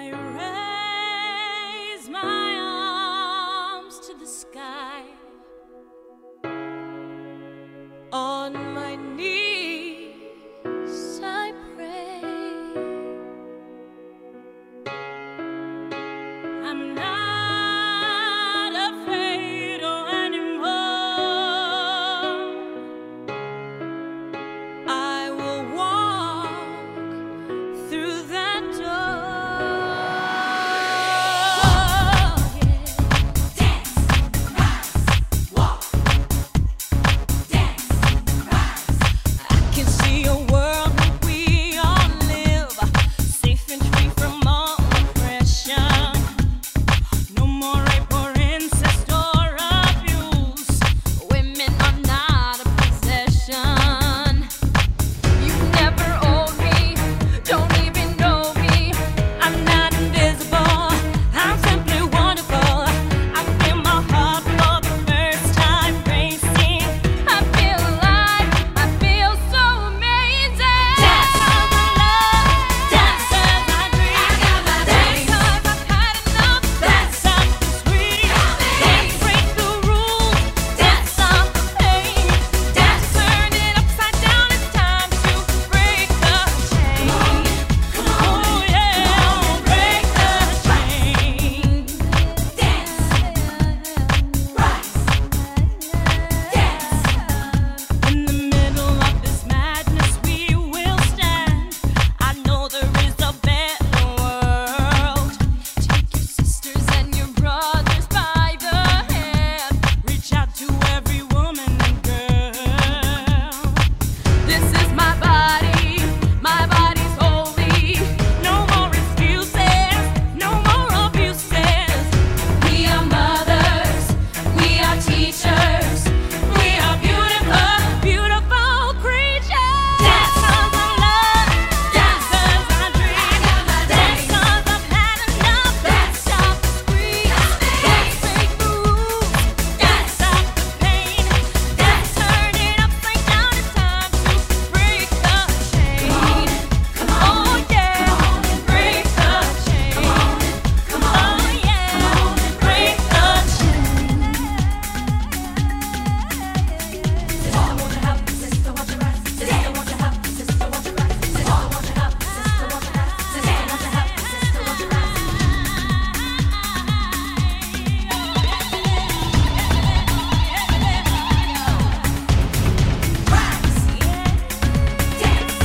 I raise my arms to the sky. On my knees I pray. I'm not afraid anymore. I will walk through that door. Dance, rise, walk. Dance, rise. I can see a world where we all live, safe and free from all oppression. No more rape or incest or abuse. Women are not a possession. You've never owned me, don't even know me. I'm not invisible, I'm simply wonderful. I feel my heart for the first time racing. I feel alive, I feel so amazing. Dance, Dance as I dream. I got my Dance dance. 'cause I've had enough. Dance up the street. Dance, break the rules. Dance up the pain. Dance, turn it upside down. It's time to break the chain. Come on, Oh yeah, break the chain. dance, rise, dance. In the middle of this madness, we will stand. I know there is a better world. Take your sisters and your brothers by the hand. Reach out to every woman and girl. This is my body's holy. No more excuses, no more abuses. We are mothers, we are teachers, we are beautiful. Beautiful creatures. Dance. 'Cause I love, Dance. 'cause I dream. I got my Dance dance. 'cause I've had enough. Dance. Stop the scream. Dance. Break the rules. Dance. Stop the pain. Dance. Turn it upside down. It's time to break the chain. Come on, Oh yeah, break the chain. come on, come on, Oh yeah, break the chain. Sister, won't you help? Sister, won't you rise? Sister, won't you help? Sister, won't you rise? Sister, won't you help? Sister, won't you rise? Sister, won't you help? Sister, won't you rise? Rise, dance.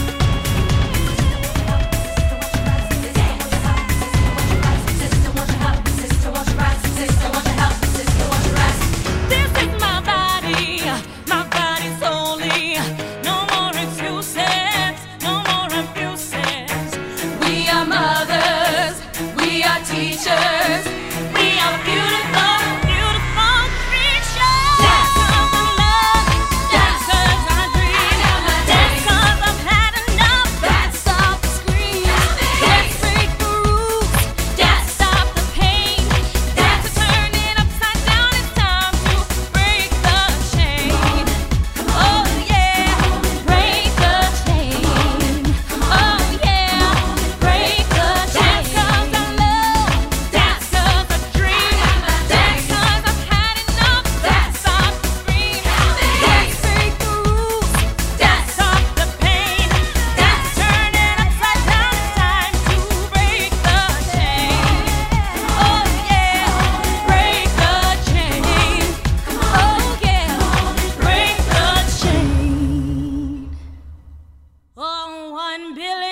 Sister, won't you help? Sister, won't you rise? Sister, won't you help? Sister, won't you rise? This is my body's holy. No more excuses, no more abuses. We are mothers, we are teachers, we are beautiful. Beautiful creatures. Dance. 'Cause I love, Dance. 'cause I dream. I got my Dance dance. 'cause I've had enough. Dance. Stop the scream. Dance, break the rules. Dance. Stop the pain. Dance. Turn it upside down. It's time to break the chain. Oh yeah, break the chain. Oh yeah, break the chain. Dance 'cause I love. Dance 'cause I dream. Dance 'cause I've had enough. Dance. Stop the scream. Dance, break the rules. Dance. Stop the pain. Dance, turn it upside down. It's time to break the chain. Oh yeah, break the chain. Oh yeah, break the chain. Oh, 1 billion.